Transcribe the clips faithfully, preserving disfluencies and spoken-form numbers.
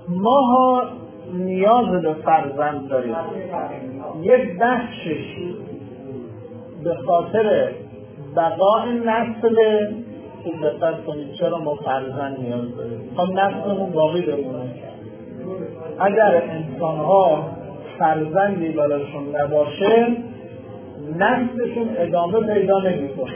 ما ها نیاز به فرزند داریم. یک بخشش به خاطر بقای نسل، خوب دقت کنید چرا ما فرزند نیاز داریم، تا نسلمون باقی بمونه. اگر انسان ها فرزندی براشون نباشه نسلشون ادامه پیدا نمی‌کنه.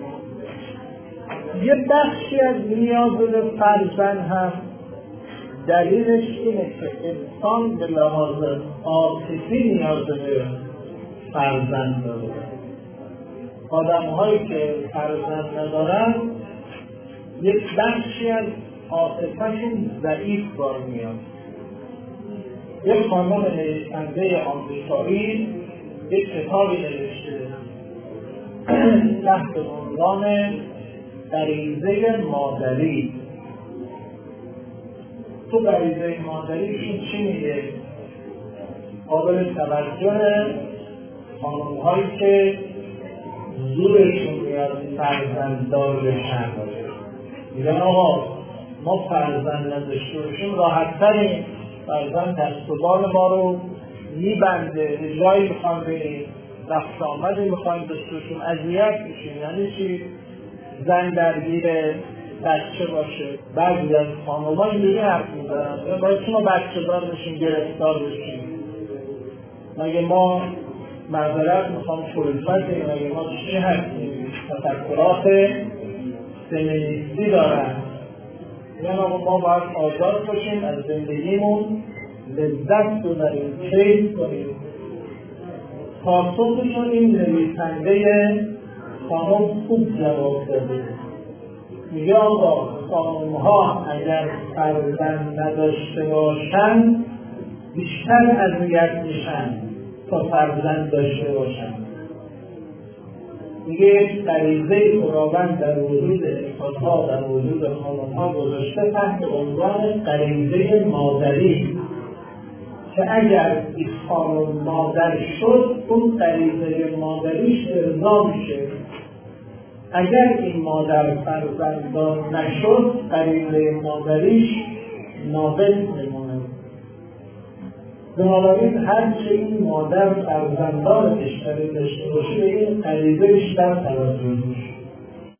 یه بخشی از نیاز به فرزند هم دلیلش اینه که انسان به لحاظ عاطفی نیاز به فرزند داره. آدم هایی که فرزند ندارن یک بخشی از عاطفه‌شون ضعیف بار میاد. یک خانم نویسنده آمریکایی یک کتابی نوشته تحت عنوان غریزه مادری. تو غریزه مادریشون چی میگه؟ قابل توجه خانم‌هایی که زورشون میاد فرزنددار بشن. میگن آقا ما فرزند نداشته باشیم راحت‌تریم، فرزند دست و بال ما رو میبنده، جایی میخوام بریم، رفت آمدی میخوایم داشته باشیم، اذیت میشیم. یعنی چی؟ زن درگیره بچه باشه. بعضی از خانم‌ها اینجوری حرف میزنن باید شما بچه دار بشیم، گرفتار بشیم. مگه ما معذرت میخوام فلسفه‌ایم، مگه ما چی هستیم؟ تفکرات فمینیستی دارن. یعنی ما باید آزاد باشیم، از زندگیمون لذت ببریم، کیف کنیم. پاسخشون این نویسنده خانم خوب جواب داده. میگه آقا خانم‌ها اگر فرزند نداشته باشن بیشتر اذیت میشن تا فرزند داشته باشن. میگه یک غریزه خداوند در وجود انسان‌ها، در وجود خانم‌ها گذاشته تحت عنوان غریزه مادری که اگر این خانم مادر شد اون غریزه مادریش ارضا میشه. اگر این مادر فرزنددار نشد غریزه مادریش ناقص میمونه. بنابراین هرچه این مادر فرزنددار بیشتری داشته باشه این غریزه بیشتر توجه میشه.